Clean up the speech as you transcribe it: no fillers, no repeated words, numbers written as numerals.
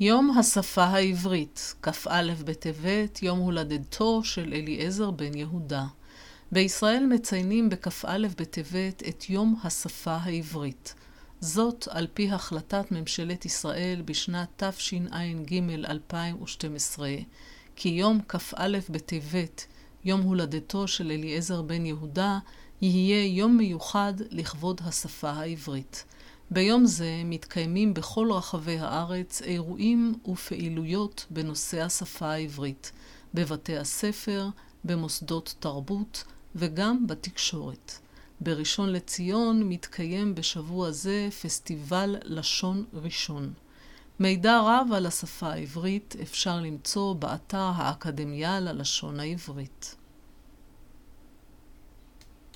יום השפה העברית, כ"א בטבת, יום הולדתו של אליעזר בן יהודה. בישראל מציינים בכ"א בטבת את יום השפה העברית. זאת על פי החלטת ממשלת ישראל בשנת תשע"ג 2012, כי יום כ"א בטבת, יום הולדתו של אליעזר בן יהודה, יהיה יום מיוחד לכבוד השפה העברית. ביום זה מתקיימים בכל רחבי הארץ אירועים ופעילויות בנושא השפה העברית, בבתי הספר, במוסדות תרבות וגם בתקשורת. בראשון לציון מתקיים בשבוע זה פסטיבל לשון ראשון. מידע רב על השפה העברית אפשר למצוא באתר האקדמיה ללשון העברית.